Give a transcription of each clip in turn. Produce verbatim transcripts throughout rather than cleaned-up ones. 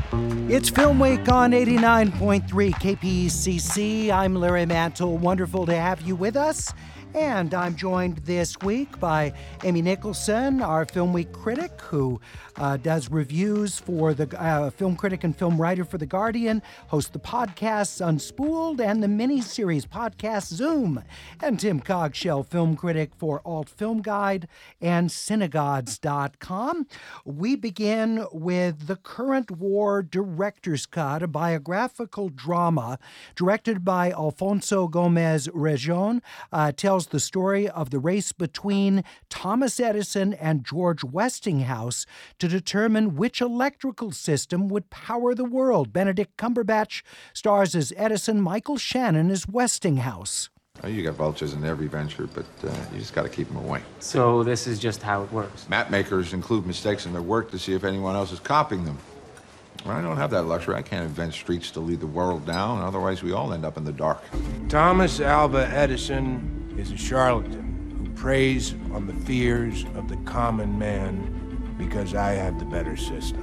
It's Film Week on eighty-nine point three K P C C. I'm Larry Mantle. Wonderful to have you with us. And I'm joined this week by Amy Nicholson, our Film Week critic, who uh, does reviews for the uh, film critic and film writer for The Guardian, hosts the podcasts Unspooled and the miniseries podcast Zoom, and Tim Cogshell, film critic for Alt Film Guide and Synagogues dot com. We begin with The Current War Director's Cut, a biographical drama directed by Alfonso Gomez Rejon, uh, tells the story of the race between Thomas Edison and George Westinghouse to determine which electrical system would power the world. Benedict Cumberbatch stars as Edison, Michael Shannon as Westinghouse. Oh, you got vultures in every venture, but uh, you just got to keep them away. So this is just how it works? Map makers include mistakes in their work to see if anyone else is copying them. Well, I don't have that luxury. I can't invent streets to lead the world down. Otherwise, we all end up in the dark. Thomas Alva Edison is a charlatan who preys on the fears of the common man because I have the better system.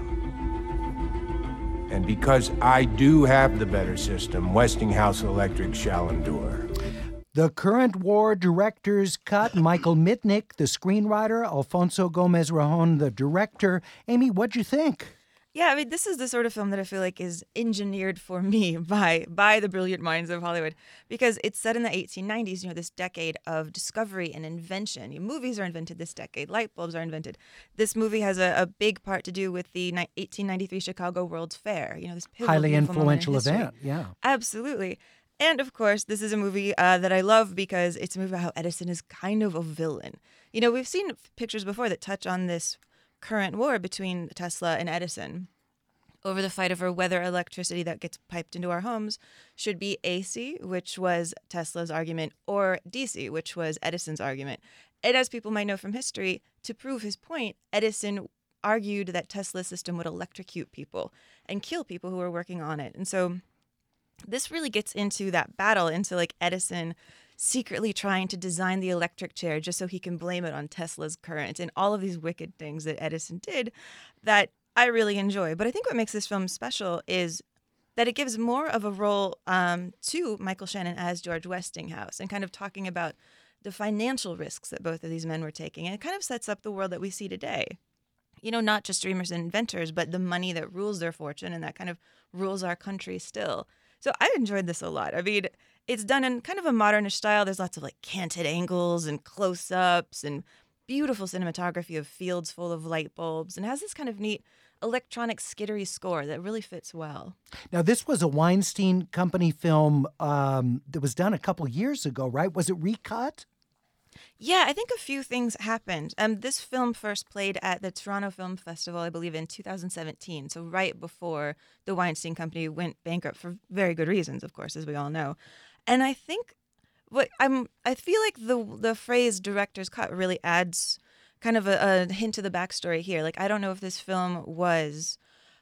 And because I do have the better system, Westinghouse Electric shall endure. The Current War Director's Cut, Michael Mitnick, the screenwriter, Alfonso Gomez Rejon, the director. Amy, what'd you think? Yeah, I mean, this is the sort of film that I feel like is engineered for me by by the brilliant minds of Hollywood, because it's set in the eighteen nineties, you know, this decade of discovery and invention. You know, movies are invented this decade. Light bulbs are invented. This movie has a, a big part to do with the eighteen ninety-three Chicago World's Fair. You know, this pivotal, highly influential in event. Yeah, absolutely. And of course, this is a movie uh, that I love because it's a movie about how Edison is kind of a villain. You know, we've seen pictures before that touch on this current war between Tesla and Edison over the fight over whether electricity that gets piped into our homes should be A C, which was Tesla's argument, or D C, which was Edison's argument. And as people might know from history, to prove his point, Edison argued that Tesla's system would electrocute people and kill people who were working on it. And so this really gets into that battle, into like Edison secretly trying to design the electric chair just so he can blame it on Tesla's current and all of these wicked things that Edison did that I really enjoy. But I think what makes this film special is that it gives more of a role um, to Michael Shannon as George Westinghouse and kind of talking about the financial risks that both of these men were taking. And it kind of sets up the world that we see today. You know, not just dreamers and inventors, but the money that rules their fortune and that kind of rules our country still. So I enjoyed this a lot. I mean, it's done in kind of a modernish style. There's lots of like canted angles and close-ups and beautiful cinematography of fields full of light bulbs, and has this kind of neat electronic skittery score that really fits well. Now, this was a Weinstein Company film um, that was done a couple years ago, right? Was it recut? Yeah, I think a few things happened. Um, this film first played at the Toronto Film Festival, I believe, in two thousand seventeen, so right before the Weinstein Company went bankrupt for very good reasons, of course, as we all know. And I think what I'm, I feel like the the phrase director's cut really adds kind of a, a hint to the backstory here. Like, I don't know if this film was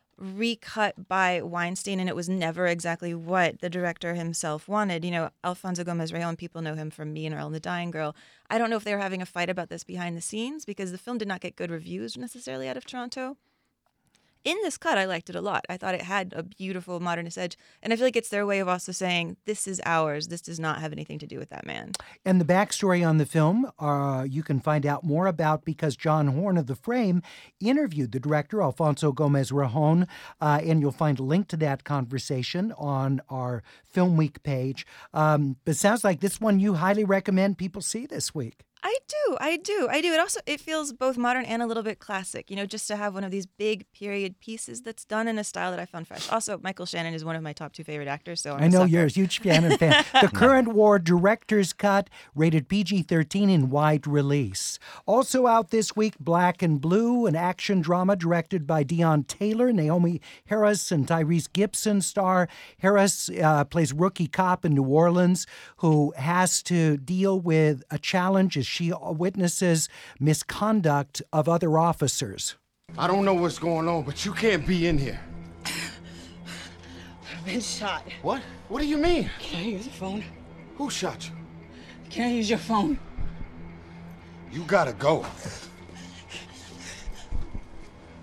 recut by Weinstein and it was never exactly what the director himself wanted. You know, Alfonso Gomez Rejon, people know him from Me and Earl and the Dying Girl. I don't know if they were having a fight about this behind the scenes because the film did not get good reviews necessarily out of Toronto. In this cut, I liked it a lot. I thought it had a beautiful modernist edge. And I feel like it's their way of also saying, this is ours. This does not have anything to do with that man. And the backstory on the film, uh, you can find out more about because John Horn of The Frame interviewed the director, Alfonso Gomez Rejon, uh, and you'll find a link to that conversation on our Film Week page. Um, but it sounds like this one you highly recommend people see this week. I do, I do, I do. It also, it feels both modern and a little bit classic, you know, just to have one of these big period pieces that's done in a style that I found fresh. Also, Michael Shannon is one of my top two favorite actors, so I'm I know a you're a huge Shannon fan. The Current War Director's Cut, rated P G thirteen in wide release. Also out this week, Black and Blue, an action drama directed by Dion Taylor. Naomi Harris and Tyrese Gibson star. Harris uh, plays rookie cop in New Orleans who has to deal with a challenge as she witnesses misconduct of other officers. I don't know what's going on, but you can't be in here. I've been shot. What? What do you mean? Can I use your phone? Who shot you? Can I use your phone? You gotta go.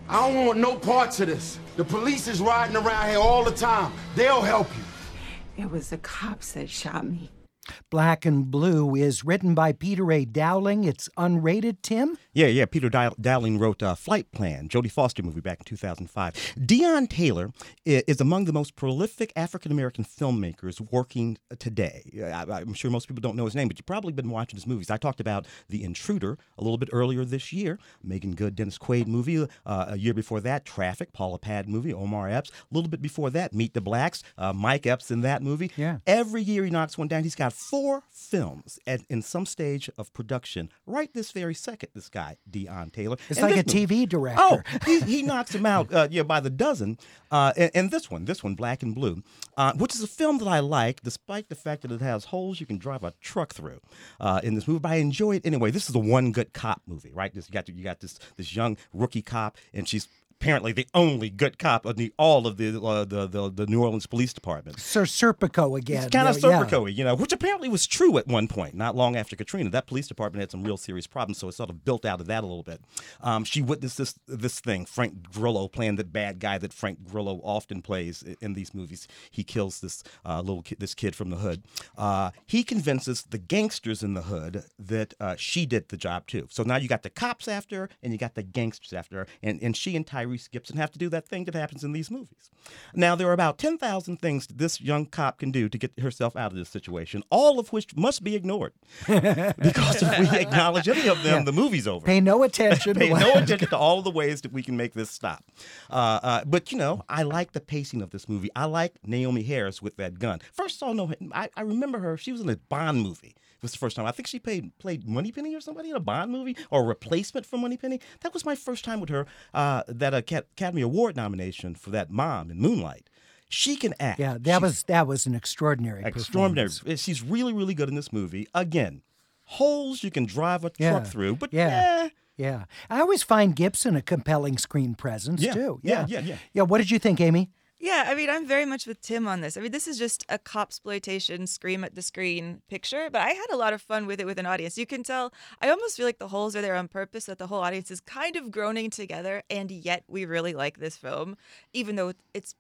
I don't want no parts of this. The police is riding around here all the time. They'll help you. It was the cops that shot me. Black and Blue is written by Peter A. Dowling. It's unrated, Tim? Yeah, yeah. Peter Dow- Dowling wrote uh, Flight Plan, Jodie Foster movie back in two thousand five. Deon Taylor is, is among the most prolific African-American filmmakers working today. I, I'm sure most people don't know his name, but you've probably been watching his movies. I talked about The Intruder a little bit earlier this year, Megan Good, Dennis Quaid movie. Uh, a year before that, Traffic, Paula Pad movie, Omar Epps. A little bit before that, Meet the Blacks, uh, Mike Epps in that movie. Yeah. Every year he knocks one down. He's got four films at, in some stage of production right this very second, this guy, Deon Taylor. It's And like a this T V movie- director. Oh, he, he knocks him out uh, yeah, by the dozen. Uh, and, and this one, this one, Black and Blue, uh, which is a film that I like, despite the fact that it has holes you can drive a truck through uh, in this movie. But I enjoy it anyway. This is a one good cop movie, right? This, you got, you got this, this young rookie cop, and she's apparently the only good cop of the, all of the, uh, the, the the New Orleans Police Department. Sir Serpico again. It's kind of Yeah, yeah. Serpico-y, you know, which apparently was true at one point, not long after Katrina. That police department had some real serious problems, so it sort of built out of that a little bit. Um, she witnessed this this thing, Frank Grillo playing the bad guy that Frank Grillo often plays in, in these movies. He kills this uh, little kid, this kid from the hood. Uh, he convinces the gangsters in the hood that uh, she did the job too. So now you got the cops after her, and you got the gangsters after her, and, and she and Tyrese Gibson have to do that thing that happens in these movies. Now, there are about ten thousand things that this young cop can do to get herself out of this situation, all of which must be ignored. Because if we acknowledge any of them, Yeah. the movie's over. Pay no attention. Pay to no what- attention to all of the ways that we can make this stop. Uh, uh, but, you know, I like the pacing of this movie. I like Naomi Harris with that gun. First saw no, I, I remember her. She was in a Bond movie. It was the first time. I think she played played Moneypenny or somebody in a Bond movie or a replacement for Moneypenny. That was my first time with her. Uh, that Acad- Academy Award nomination for that mom in Moonlight. She can act. Yeah, that She's was that was an extraordinary extraordinary. performance. She's really, really good in this movie. Again, holes you can drive a Yeah. truck through, but Yeah. yeah. Yeah. I always find Gibson a compelling screen presence, Yeah, too. yeah, yeah, yeah. Yeah, what did you think, Amy? Yeah, I mean, I'm very much with Tim on this. I mean, this is just a copsploitation, scream at the screen picture, but I had a lot of fun with it with an audience. You can tell, I almost feel like the holes are there on purpose, that the whole audience is kind of groaning together, and yet we really like this film, even though it's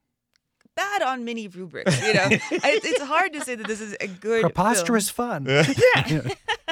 bad on many rubrics, you know? I, it's hard to say that this is a good Preposterous fun. film.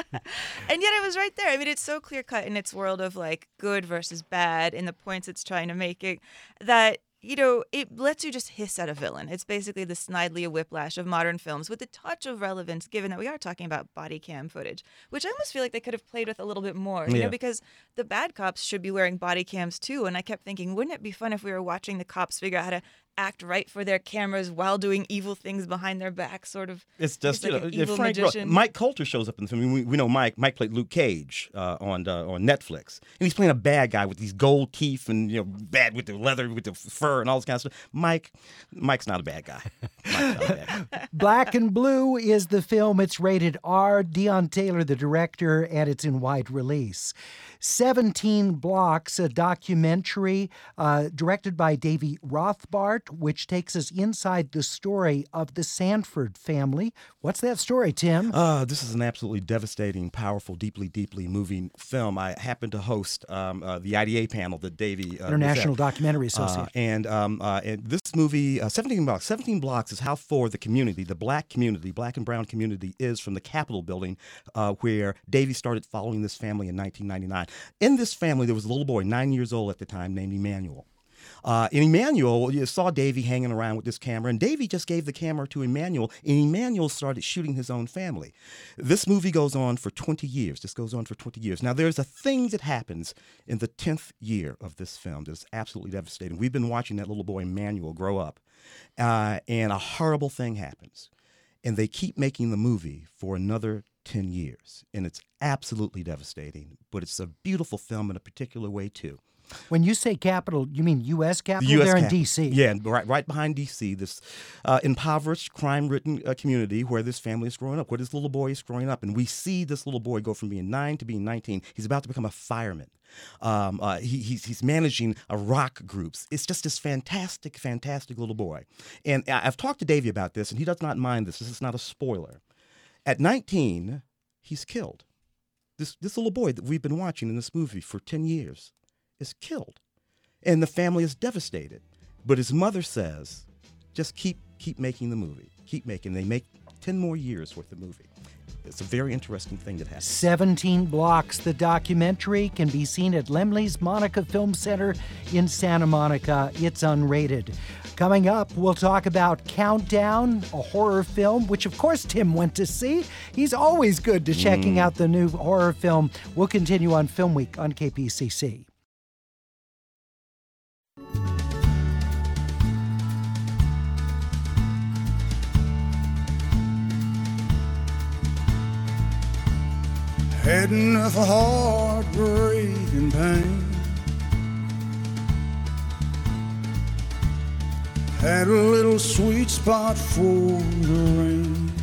And yet I was right there. I mean, it's so clear-cut in its world of, like, good versus bad and the points it's trying to make it that, you know, it lets you just hiss at a villain. It's basically the Snidely Whiplash of modern films with a touch of relevance, given that we are talking about body cam footage, which I almost feel like they could have played with a little bit more, you Yeah. know, because the bad cops should be wearing body cams too. And I kept thinking, wouldn't it be fun if we were watching the cops figure out how to act right for their cameras while doing evil things behind their back, sort of. It's just, like you know, an yeah, evil Frank, magician. Mike Coulter shows up in the film. We, we know Mike. Mike played Luke Cage uh, on uh, on Netflix, and he's playing a bad guy with these gold teeth and you know bad with the leather, with the fur and all this kind of stuff. Mike, Mike's not a bad guy. Mike's not a bad guy. Black and Blue is the film. It's rated R. Deon Taylor, the director, and it's in wide release. seventeen Blocks, a documentary uh, directed by Davy Rothbart, which takes us inside the story of the Sanford family. What's that story, Tim? Uh, this is an absolutely devastating, powerful, deeply, deeply moving film. I happen to host um, uh, the I D A panel that Davy uh, International was at. Documentary Uh, Association. and, um, uh, and this movie, uh, seventeen Blocks, seventeen Blocks is how far the community, the black community, black and brown community is from the Capitol building uh, where Davy started following this family in nineteen ninety-nine. In this family, there was a little boy, nine years old at the time, named Emmanuel. Uh, and Emmanuel, you saw Davy hanging around with this camera, and Davy just gave the camera to Emmanuel, and Emmanuel started shooting his own family. This movie goes on for twenty years. This goes on for twenty years. Now, there's a thing that happens in the tenth year of this film that's absolutely devastating. We've been watching that little boy, Emmanuel, grow up, uh, and a horrible thing happens. And they keep making the movie for another ten years, and it's absolutely devastating, but it's a beautiful film in a particular way, too. When you say Capitol, you mean U S Capitol? The U S They're in Cap- D C. Yeah, right, right behind D C, this uh, impoverished, crime-ridden uh, community where this family is growing up, where this little boy is growing up. And we see this little boy go from being nine to being nineteen. He's about to become a fireman. Um, uh, he, he's, he's managing a rock groups. It's just this fantastic, fantastic little boy. And I- I've talked to Davey about this, and he does not mind this. This is not a spoiler. At nineteen, he's killed. This, this little boy that we've been watching in this movie for ten years is killed. and the family is devastated. But his mother says, just keep keep making the movie. Keep making. They make ten more years worth of movie. It's a very interesting thing that happens. seventeen Blocks, the documentary, can be seen at Lemley's Monica Film Center in Santa Monica. It's unrated. Coming up, we'll talk about Countdown, a horror film, which of course Tim went to see. He's always good to checking Mm. out the new horror film. We'll continue on Film Week on K P C C. Had enough of heartbreak and pain. Had a little sweet spot for the rain.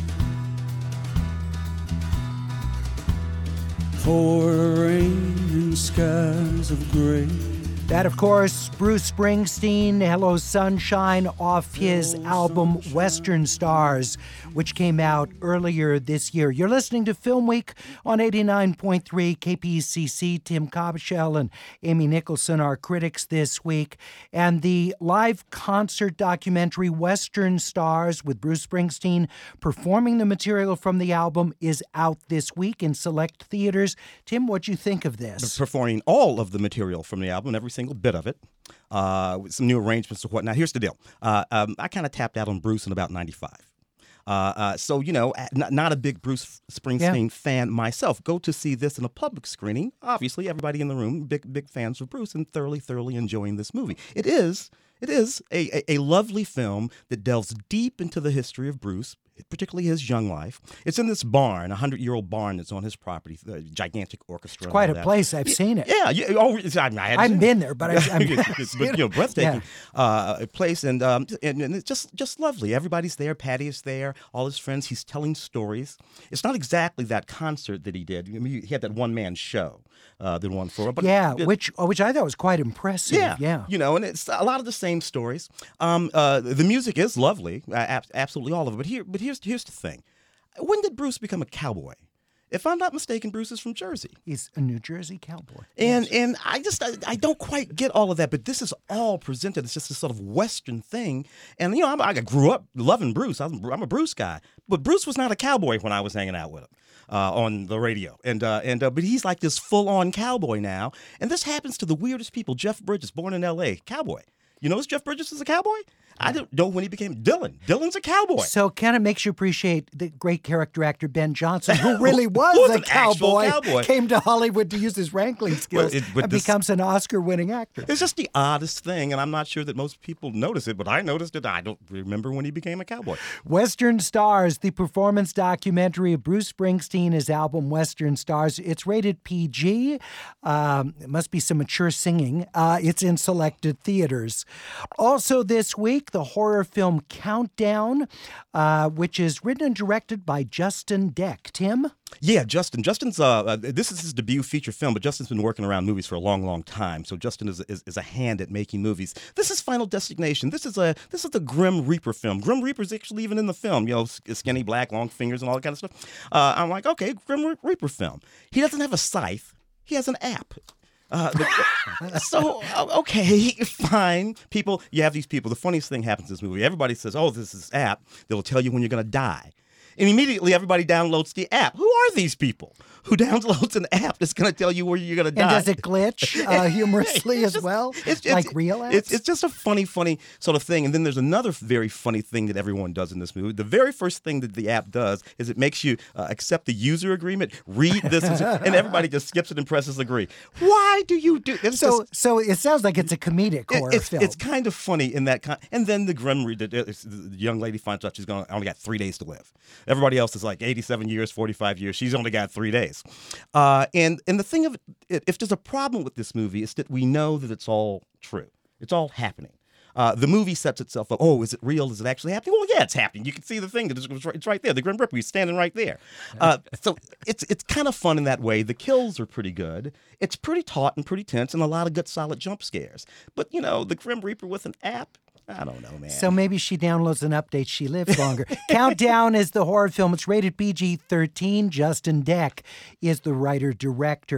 For the rain and skies of gray. That, of course, Bruce Springsteen, Hello Sunshine, off his album Western Stars, which came out earlier this year. You're listening to Film Week on eighty-nine point three K P C C. Tim Cobshell and Amy Nicholson are critics this week. And the live concert documentary Western Stars with Bruce Springsteen performing the material from the album is out this week in select theaters. Tim, what'd you think of this? Performing all of the material from the album, every single bit of it, uh, with some new arrangements and whatnot. Here's the deal. Uh, um, I kind of tapped out on Bruce in about ninety-five. Uh, uh, so, you know, not, not a big Bruce Springsteen yeah. fan myself. Go to see this in a public screening. Obviously, everybody in the room, big, big fans of Bruce and thoroughly, thoroughly enjoying this movie. It is, it is a, a, a lovely film that delves deep into the history of Bruce, particularly his young life. It's in this barn, a hundred-year-old barn that's on his property, the gigantic orchestra. It's quite a that. place. I've yeah, seen it. Yeah. yeah oh, I, I, I haven't been there, but I've, I've it's, but, you know, breathtaking yeah. uh, place, and, um, and and it's just just lovely. Everybody's there. Patty is there. All his friends. He's telling stories. It's not exactly that concert that he did. I mean, he had that one-man show. Uh, than one for, but yeah, it, which which I thought was quite impressive. Yeah, yeah, you know, and it's a lot of the same stories. Um, uh, the music is lovely, uh, ab- absolutely all of it. But here, but here's here's the thing: when did Bruce become a cowboy? If I'm not mistaken, Bruce is from Jersey. He's a New Jersey cowboy. And yes. and I just I, I don't quite get all of that, but this is all presented. It's just this sort of Western thing. And you know, I'm, I grew up loving Bruce. I'm, I'm a Bruce guy, but Bruce was not a cowboy when I was hanging out with him. Uh, on the radio, and uh, and uh, but he's like this full-on cowboy now, and this happens to the weirdest people. Jeff Bridges, born in L A, cowboy. You notice Jeff Bridges is a cowboy? I don't know when he became Dylan. Dylan's a cowboy. So kind of makes you appreciate the great character actor Ben Johnson, who really was, was a an cowboy, cowboy, came to Hollywood to use his wrangling skills well, it, and this, becomes an Oscar-winning actor. It's just the oddest thing, and I'm not sure that most people notice it, but I noticed it. I don't remember when he became a cowboy. Western Stars, the performance documentary of Bruce Springsteen, his album Western Stars. It's rated P G. Um, it must be some mature singing. Uh, it's in selected theaters. Also this week, the horror film Countdown, uh, which is written and directed by Justin Deck. Tim? Yeah, Justin. Justin's, uh, uh, this is his debut feature film, but Justin's been working around movies for a long, long time. So Justin is, is, is a hand at making movies. This is Final Destination. This is a this is the Grim Reaper film. Grim Reaper's actually even in the film, you know, skinny black, long fingers and all that kind of stuff. Uh, I'm like, okay, Grim Reaper film. He doesn't have a scythe. He has an app. Uh, the, so, okay, fine. People, you have these people. The funniest thing happens in this movie. Everybody says, oh, this is this app that'll tell you when you're going to die. And immediately everybody downloads the app. Who are these people who downloads an app that's going to tell you where you're going to die? And does it glitch uh, humorously as just, well? It's, like it's, real apps? It's, it's just a funny, funny sort of thing. And then there's another very funny thing that everyone does in this movie. The very first thing that the app does is it makes you uh, accept the user agreement, read this, and everybody just skips it and presses agree. Why do you do this? So, so it sounds like it's a comedic horror it, it's, film. It's kind of funny in that kind. And then the Grim Reaper, the, the young lady finds out she's going only got three days to live. Everybody else is like eighty-seven years, forty-five years. She's only got three days. Uh, and and the thing of it, if there's a problem with this movie, it's that we know that it's all true. It's all happening. Uh, the movie sets itself up. Oh, is it real? Is it actually happening? Well, yeah, it's happening. You can see the thing. It's right, it's right there. The Grim Reaper. He's standing right there. Uh, so it's it's kind of fun in that way. The kills are pretty good. It's pretty taut and pretty tense, and a lot of good, solid jump scares. But you know, the Grim Reaper with an app. I don't know, man. So maybe she downloads an update. She lives longer. Countdown is the horror film. It's rated P G thirteen. Justin Deck is the writer-director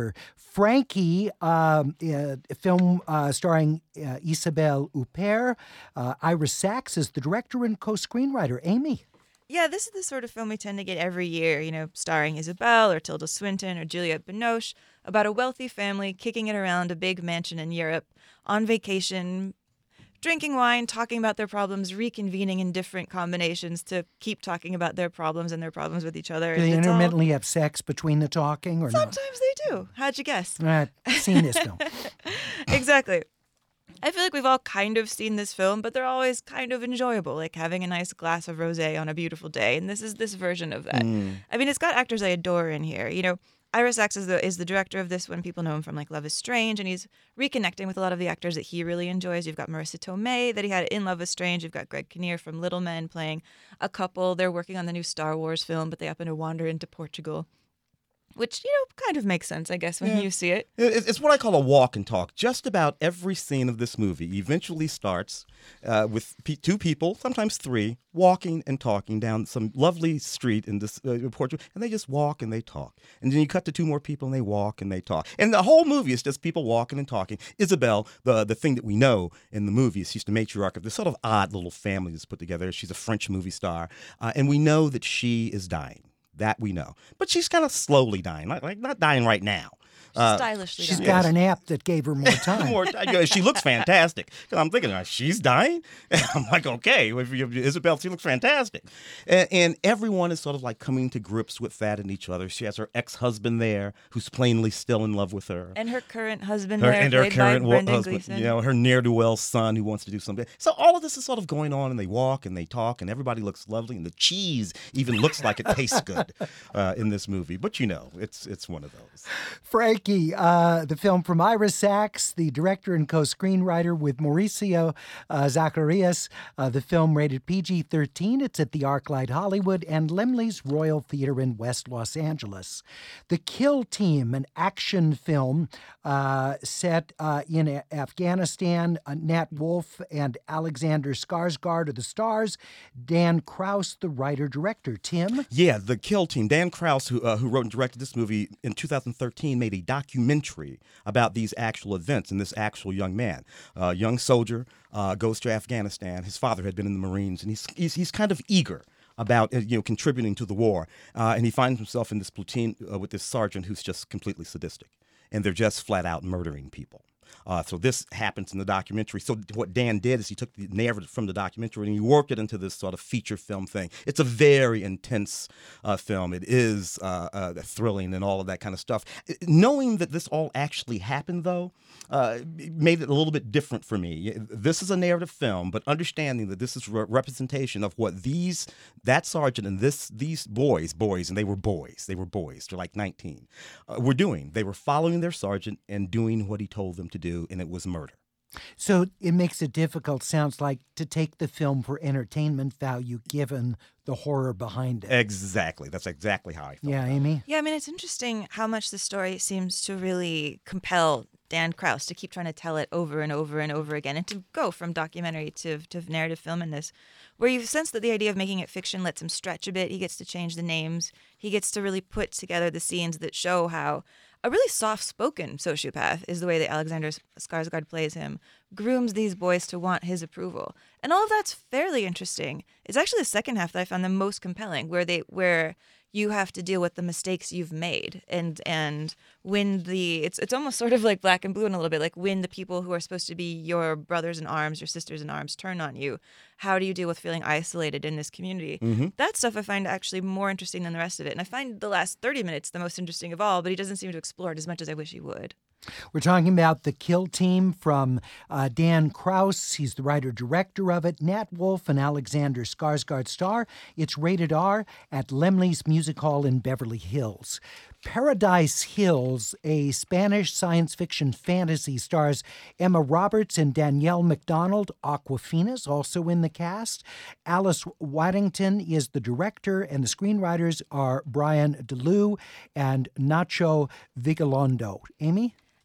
Frankie, um, uh, a film uh, starring uh, Isabelle Huppert. Uh, Ira Sachs is the director and co-screenwriter. Amy? Yeah, this is the sort of film we tend to get every year, you know, starring Isabelle or Tilda Swinton or Juliette Binoche, about a wealthy family kicking it around a big mansion in Europe, on vacation, drinking wine, talking about their problems, reconvening in different combinations to keep talking about their problems and their problems with each other. Do they It's all- intermittently have sex between the talking or Sometimes they do. How'd you guess? not? I've seen this film. Exactly. I feel like we've all kind of seen this film, but they're always kind of enjoyable, like having a nice glass of rosé on a beautiful day. And this is this version of that. Mm. I mean, it's got actors I adore in here. You know, Ira Sachs is the is the director of this one. People know him from like Love is Strange, and he's reconnecting with a lot of the actors that he really enjoys. You've got Marissa Tomei that he had in Love is Strange. You've got Greg Kinnear from Little Men playing a couple. They're working on the new Star Wars film, but they happen to wander into Portugal. Which, you know, kind of makes sense, I guess, when Yeah. you see it. It- It's what I call a walk and talk. Just about every scene of this movie eventually starts uh, with pe- two people, sometimes three, walking and talking down some lovely street in this uh, Portugal, and they just walk and they talk. And then you cut to two more people and they walk and they talk. And the whole movie is just people walking and talking. Isabelle, the the thing that we know in the movie, is she's the matriarch of this sort of odd little family that's put together. She's a French movie star, uh, and we know that she is dying. That we know. But she's kind of slowly dying, like, like not dying right now. Uh, Stylishly She's done. got an app that gave her more time. more, you know, she looks fantastic. 'Cause I'm thinking, uh, she's dying? And I'm like, okay, if you- Isabelle, she looks fantastic. And, and everyone is sort of like coming to grips with that in each other. She has her ex-husband there who's plainly still in love with her. And her current husband Her, there, and her played current by wo- Brendan husband, Gleeson. you know, her ne'er-do-well son who wants to do something. So all of this is sort of going on, and they walk and they talk, and everybody looks lovely, and the cheese even looks like it tastes good uh, in this movie. But you know, it's it's one of those. Frankie, uh, the film from Ira Sachs, the director and co-screenwriter with Mauricio uh, Zacharias. Uh, the film rated P G thirteen. It's at the ArcLight Hollywood and Laemmle's Royal Theater in West Los Angeles. The Kill Team, an action film uh, set uh, in A- Afghanistan. Uh, Nat Wolff and Alexander Skarsgård are the stars. Dan Kraus, the writer-director. Tim? Yeah, the Kill Team. Dan Kraus, who uh, who wrote and directed this movie in two thousand thirteen, made a documentary about these actual events and this actual young man, a uh, young soldier, uh, goes to Afghanistan. His father had been in the Marines, and he's he's, he's kind of eager about uh, you know contributing to the war, uh, and he finds himself in this platoon uh, with this sergeant who's just completely sadistic, and they're just flat out murdering people. Uh, so this happens in the documentary. So what Dan did is he took the narrative from the documentary and he worked it into this sort of feature film thing. It's a very intense uh, film. It is uh, uh, thrilling and all of that kind of stuff. Knowing that this all actually happened, though, uh, made it a little bit different for me. This is a narrative film, but understanding that this is a representation of what these, that sergeant and this these boys, boys, and they were boys, they were boys, they're like nineteen, uh, were doing. They were following their sergeant and doing what he told them to do, and it was murder. So it makes it difficult, sounds like, to take the film for entertainment value given the horror behind it. Exactly. That's exactly how I felt. Yeah, Amy? Yeah, I mean, it's interesting how much the story seems to really compel Dan Kraus to keep trying to tell it over and over and over again and to go from documentary to, to narrative film in this, where you sense that the idea of making it fiction lets him stretch a bit. He gets to change the names. He gets to really put together the scenes that show how a really soft-spoken sociopath is the way that Alexander Skarsgård plays him, grooms these boys to want his approval. And all of that's fairly interesting. It's actually the second half that I found the most compelling, where they where you have to deal with the mistakes you've made and and when the it's it's almost sort of like Black and Blue in a little bit, like when the people who are supposed to be your brothers in arms, your sisters in arms turn on you. How do you deal with feeling isolated in this community? Mm-hmm. That stuff I find actually more interesting than the rest of it. And I find the last thirty minutes the most interesting of all, but he doesn't seem to explore it as much as I wish he would. We're talking about The Kill Team from uh, Dan Kraus. He's the writer-director of it. Nat Wolff and Alexander Skarsgård star. It's rated R at Laemmle's Music Hall in Beverly Hills. Paradise Hills, a Spanish science fiction fantasy, stars Emma Roberts and Danielle McDonald. Awkwafina's also in the cast. Alice Waddington is the director, and the screenwriters are Brian DeLue and Nacho Vigalondo. Amy?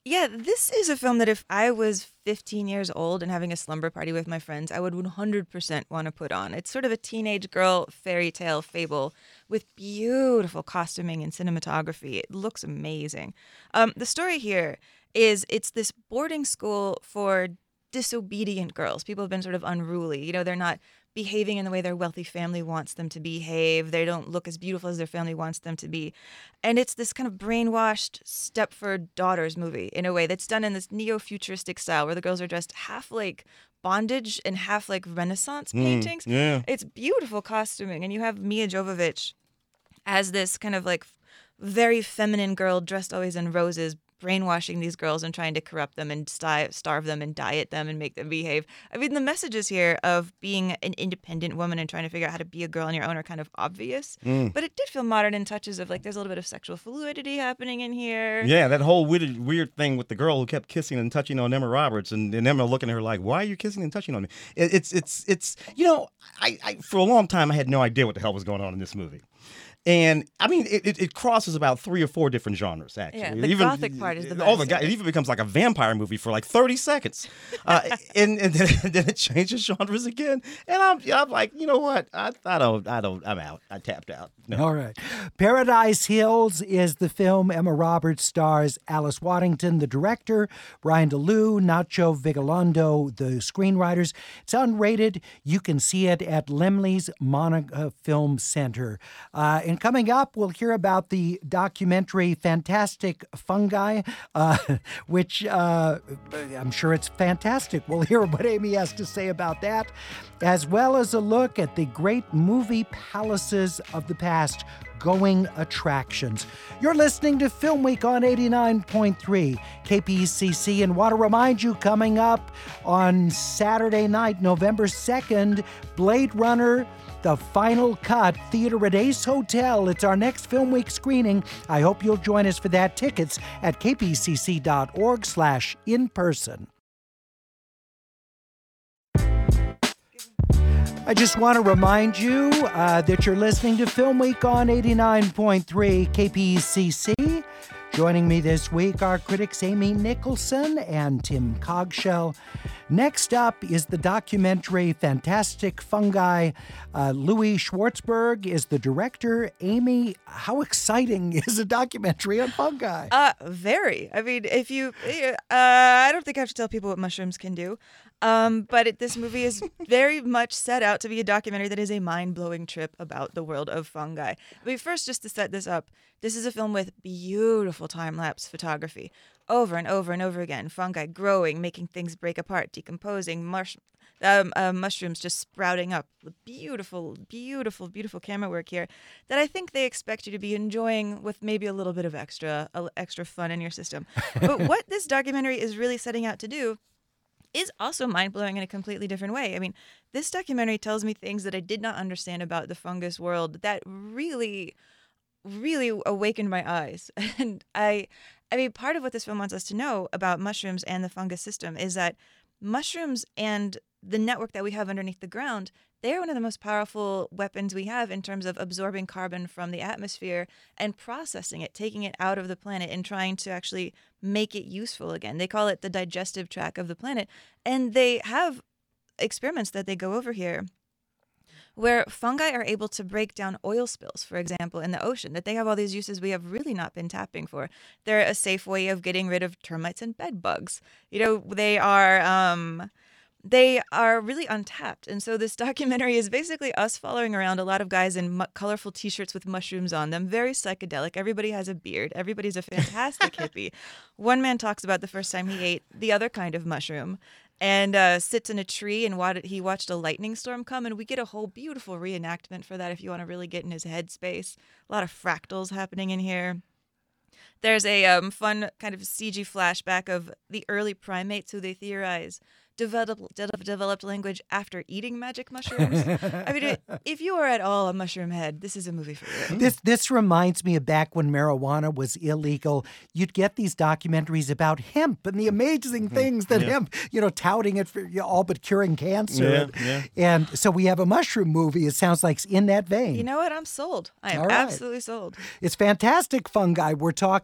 Yeah, this is a film that if I was fifteen years old and having a slumber party with my friends, I would one hundred percent want to put on. It's sort of a teenage girl fairy tale fable with beautiful costuming and cinematography. It looks amazing. Um, the story here is it's this boarding school for disobedient girls. People have been sort of unruly. You know, they're not behaving in the way their wealthy family wants them to behave. They don't look as beautiful as their family wants them to be. And it's this kind of brainwashed Stepford Daughters movie in a way that's done in this neo-futuristic style where the girls are dressed half like bondage and half like Renaissance paintings. Mm, yeah. It's beautiful costuming. And you have Mia Jovovich as this kind of like very feminine girl dressed always in roses, brainwashing these girls and trying to corrupt them and sti- starve them and diet them and make them behave. I mean, the messages here of being an independent woman and trying to figure out how to be a girl on your own are kind of obvious. Mm. But it did feel modern in touches of like there's a little bit of sexual fluidity happening in here. Yeah, that whole weird, weird thing with the girl who kept kissing and touching on Emma Roberts, and, and Emma looking at her like, "Why are you kissing and touching on me?" It, it's, it's, it's. You know, I, I for a long time I had no idea what the hell was going on in this movie. And I mean, it, it, it crosses about three or four different genres, actually. Yeah, the even, gothic part is the best. Oh, the guy, it even becomes like a vampire movie for like thirty seconds. Uh, and and then, then it changes genres again. And I'm, I'm like, you know what? I, I don't, I don't, I'm out. I tapped out. No. All right. Paradise Hills is the film. Emma Roberts stars Alice Waddington, the director, Brian DeLue, Nacho Vigalondo, the screenwriters. It's unrated. You can see it at Lemley's Monica Film Center. Uh, and coming up, we'll hear about the documentary Fantastic Fungi, uh, which uh, I'm sure it's fantastic. We'll hear what Amy has to say about that, as well as a look at the great movie palaces of the past, going attractions. You're listening to Film Week on eighty-nine point three K P C C, and want to remind you, coming up on Saturday night, November second, Blade Runner, The Final Cut, theater at Ace Hotel. It's our next Film Week screening. I hope you'll join us for that. Tickets at kpcc.org slash in person. I just want to remind you uh, that you're listening to Film Week on eighty-nine point three K P C C. Joining me this week are critics Amy Nicholson and Tim Cogshell. Next up is the documentary Fantastic Fungi. Uh, Louis Schwartzberg is the director. Amy, how exciting is a documentary on fungi? Uh, very. I mean, if you, uh, I don't think I have to tell people what mushrooms can do. Um, but it, this movie is very much set out to be a documentary that is a mind-blowing trip about the world of fungi. I mean, first, just to set this up, this is a film with beautiful time-lapse photography. Over and over and over again, fungi growing, making things break apart, decomposing, mush, um, uh, mushrooms just sprouting up. Beautiful, beautiful, beautiful camera work here that I think they expect you to be enjoying with maybe a little bit of extra, uh, extra fun in your system. But what this documentary is really setting out to do is also mind-blowing in a completely different way. I mean, this documentary tells me things that I did not understand about the fungus world that really, really awakened my eyes. And I, I mean, part of what this film wants us to know about mushrooms and the fungus system is that mushrooms and the network that we have underneath the ground, they're one of the most powerful weapons we have in terms of absorbing carbon from the atmosphere and processing it, taking it out of the planet and trying to actually make it useful again. They call it the digestive tract of the planet. And they have experiments that they go over here where fungi are able to break down oil spills, for example, in the ocean, that they have all these uses we have really not been tapping for. They're a safe way of getting rid of termites and bed bugs. You know, they are... Um, They are really untapped. And so this documentary is basically us following around a lot of guys in mu- colorful T-shirts with mushrooms on them, very psychedelic. Everybody has a beard. Everybody's a fantastic hippie. One man talks about the first time he ate the other kind of mushroom and uh, sits in a tree and wat- he watched a lightning storm come. And we get a whole beautiful reenactment for that if you want to really get in his headspace. A lot of fractals happening in here. There's a um, fun kind of C G flashback of the early primates who they theorize developed, de- developed language after eating magic mushrooms. I mean, if you are at all a mushroom head, this is a movie for you. This this reminds me of back when marijuana was illegal. You'd get these documentaries about hemp and the amazing things that Yeah. hemp, you know, touting it for you know, all but curing cancer. Yeah, and, yeah. and so we have a mushroom movie. It sounds like it's in that vein. You know what? I'm sold. I am All right. absolutely sold. It's Fantastic Fungi we're talking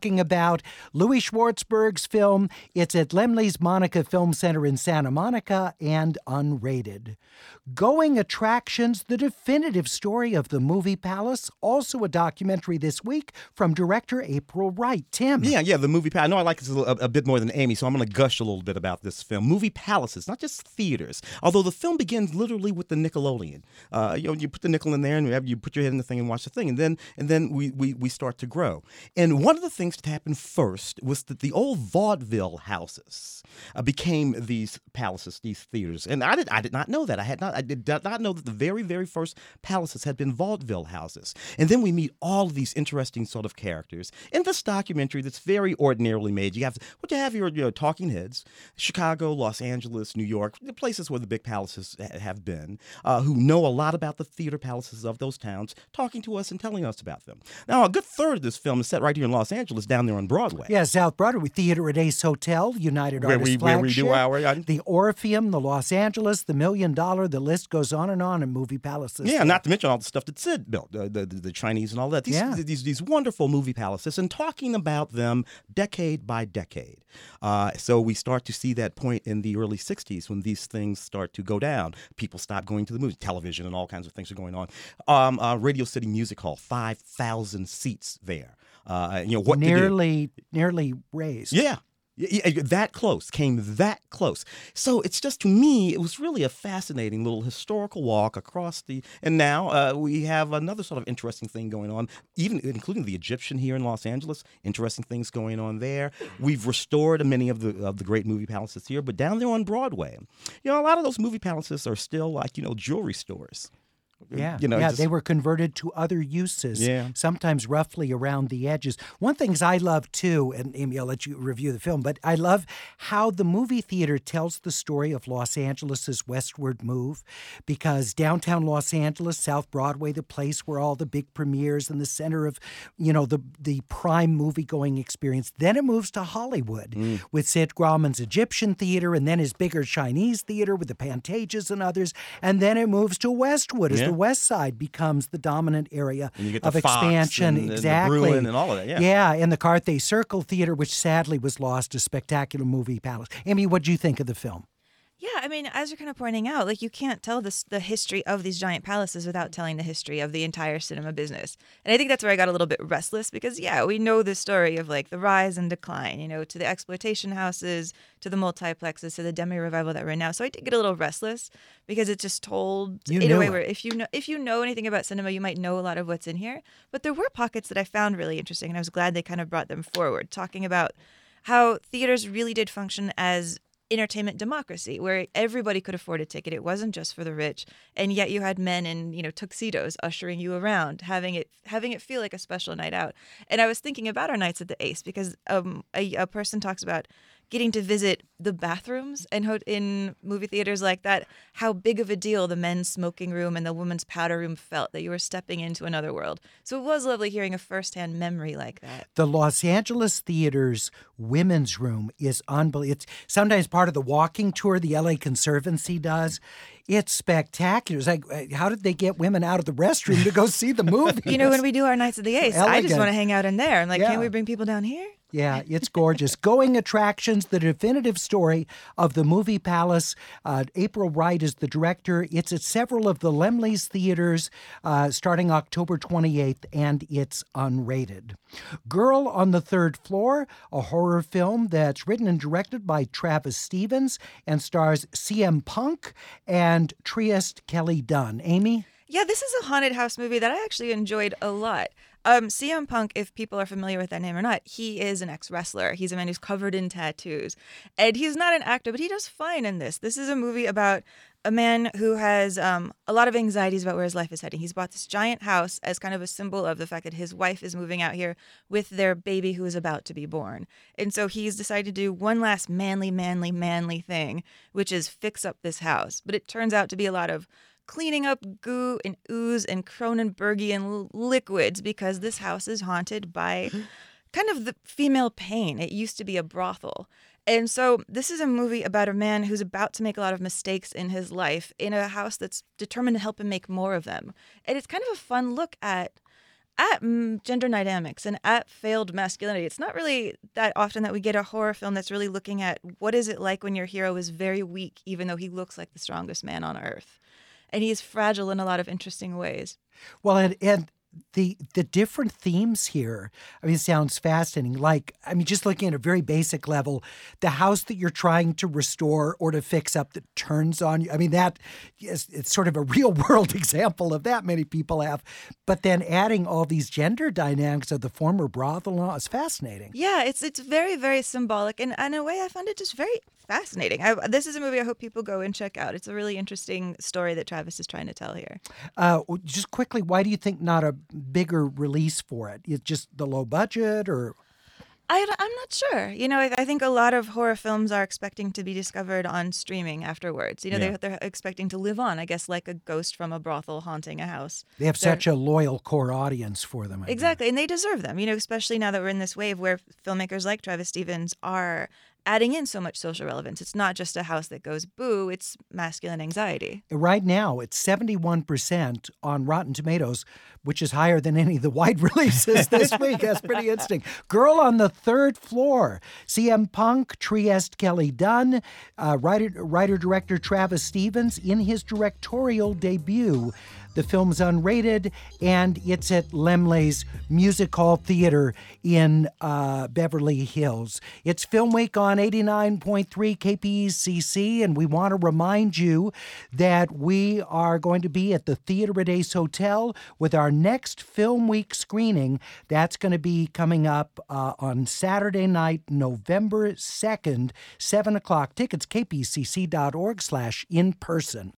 talking about Louis Schwartzberg's film. It's at Laemmle's Monica Film Center in Santa Monica and unrated. Going Attractions, the definitive story of the movie Palace, also a documentary this week from director April Wright. Tim. Yeah, yeah, the movie Palace. I know I like this a, little, a, a bit more than Amy, so I'm going to gush a little bit about this film. Movie Palaces, not just theaters, although the film begins literally with the Nickelodeon. Uh, you know, you put the nickel in there and you, have, you put your head in the thing and watch the thing, and then and then we, we, we start to grow. And one of the things that happened first was that the old vaudeville houses uh, became these palaces, these theaters. And I did I did not know that. I had not I did not know that the very, very first palaces had been vaudeville houses. And then we meet all of these interesting sort of characters in this documentary that's very ordinarily made. You have what you have your you know, talking heads, Chicago, Los Angeles, New York, the places where the big palaces ha- have been, uh, who know a lot about the theater palaces of those towns, talking to us and telling us about them. Now, a good third of this film is set right here in Los Angeles, down there on Broadway. Yeah, South Broadway, Theater at Ace Hotel, United Where Artists we- where we flagship, do our- uh, the Orpheum, the Los Angeles, the Million Dollar, the list goes on and on in movie palaces. Yeah, not to mention all the stuff that Sid built, the, the, the Chinese and all that. These, Yeah. these, these wonderful movie palaces, and talking about them decade by decade. Uh, so we start to see that point in the early sixties when these things start to go down. People stop going to the movies, television and all kinds of things are going on. Um, uh, Radio City Music Hall, five thousand seats there. Uh, you know what? Nearly, nearly raised. Yeah. Yeah, that close, came that close. So it's just, to me, it was really a fascinating little historical walk across the, and now uh, we have another sort of interesting thing going on, even including the Egyptian here in Los Angeles, interesting things going on there. We've restored many of the of the great movie palaces here, but down there on Broadway, you know, a lot of those movie palaces are still like, you know, jewelry stores. Yeah, You know, yeah, just- they were converted to other uses, Yeah. sometimes roughly around the edges. One thing I love, too, and Amy, I'll let you review the film, but I love how the movie theater tells the story of Los Angeles' westward move, because downtown Los Angeles, South Broadway, the place where all the big premieres and the center of, you know, the, the prime movie-going experience. Then it moves to Hollywood Mm. with Sid Grauman's Egyptian theater, and then his bigger Chinese theater with the Pantages and others, and then it moves to Westwood as Yeah. the West Side becomes the dominant area And you get of the Fox expansion. and the- the exactly. Bruin and all of that, yeah. Yeah, and the Carthay Circle Theater, which sadly was lost, a spectacular movie palace. Amy, what do you think of the film? Yeah, I mean, as you're kind of pointing out, like you can't tell this the history of these giant palaces without telling the history of the entire cinema business. And I think that's where I got a little bit restless because, yeah, we know the story of like the rise and decline, you know, to the exploitation houses, to the multiplexes, to the demi-revival that we're in now. So I did get a little restless because it's just told You in a knew way it. where if you know if you know anything about cinema, you might know a lot of what's in here. But there were pockets that I found really interesting, and I was glad they kind of brought them forward, talking about how theaters really did function as entertainment democracy where everybody could afford a ticket. It wasn't just for the rich, and yet you had men in, you know, tuxedos ushering you around, having it having it feel like a special night out. And I was thinking about our nights at the Ace because um, a, a person talks about getting to visit the bathrooms and ho- in movie theaters like that, how big of a deal the men's smoking room and the women's powder room felt, that you were stepping into another world. So it was lovely hearing a firsthand memory like that. The Los Angeles Theater's women's room is unbelievable. It's sometimes part of the walking tour the L A Conservancy does. It's spectacular. It's like, uh, how did they get women out of the restroom to go see the movie? You know, when we do our nights at the Ace, I just Elegant. want to hang out in there. I'm like, Yeah. can't we bring people down here? Yeah, it's gorgeous. Going Attractions, the definitive story of the movie palace. Uh, April Wright is the director. It's at several of the Laemmle's theaters uh, starting October twenty-eighth, and it's unrated. Girl on the Third Floor, a horror film that's written and directed by Travis Stevens and stars C M Punk and Trieste Kelly Dunn. Amy? Yeah, this is a haunted house movie that I actually enjoyed a lot. Um, C M Punk, if people are familiar with that name or not, he is an ex-wrestler. He's a man who's covered in tattoos. And he's not an actor, but he does fine in this. This is a movie about a man who has um, a lot of anxieties about where his life is heading. He's bought this giant house as kind of a symbol of the fact that his wife is moving out here with their baby who is about to be born. And so he's decided to do one last manly, manly, manly thing, which is fix up this house. But it turns out to be a lot of cleaning up goo and ooze and Cronenbergian l- liquids because this house is haunted by kind of the female pain. It used to be a brothel. And so this is a movie about a man who's about to make a lot of mistakes in his life in a house that's determined to help him make more of them. And it's kind of a fun look at at mm, gender dynamics and at failed masculinity. It's not really that often that we get a horror film that's really looking at what is it like when your hero is very weak, even though he looks like the strongest man on earth. And he's fragile in a lot of interesting ways. Well, and, and the the different themes here, I mean, it sounds fascinating. Like, I mean, just looking at a very basic level, the house that you're trying to restore or to fix up that turns on you. I mean, that is, it's sort of a real world example of that many people have. But then adding all these gender dynamics of the former brothel is fascinating. Yeah, it's it's very, very symbolic. And in a way, I found it just very fascinating. I, this is a movie I hope people go and check out. It's a really interesting story that Travis is trying to tell here. Uh, just quickly, why do you think not a bigger release for it? Is it just the low budget, or? I, I'm not sure. You know, I, I think a lot of horror films are expecting to be discovered on streaming afterwards. You know, Yeah. they're, they're expecting to live on, I guess, like a ghost from a brothel haunting a house. They have They're- such a loyal core audience for them. I guess. Exactly, and they deserve them, you know, especially now that we're in this wave where filmmakers like Travis Stevens are adding in so much social relevance. It's not just a house that goes boo, it's masculine anxiety. Right now, it's seventy-one percent on Rotten Tomatoes, which is higher than any of the wide releases this week. That's pretty interesting. Girl on the Third Floor. C M Punk, Trieste Kelly Dunn, uh, writer, writer-director Travis Stevens in his directorial debut. The film's unrated, and it's at Lemley's Music Hall Theater in uh, Beverly Hills. It's Film Week on eighty-nine point three K P E C C, and we want to remind you that we are going to be at the Theater at Ace Hotel with our next Film Week screening. That's going to be coming up uh, on Saturday night, November second, seven o'clock. Tickets, kpcc.org slash in person.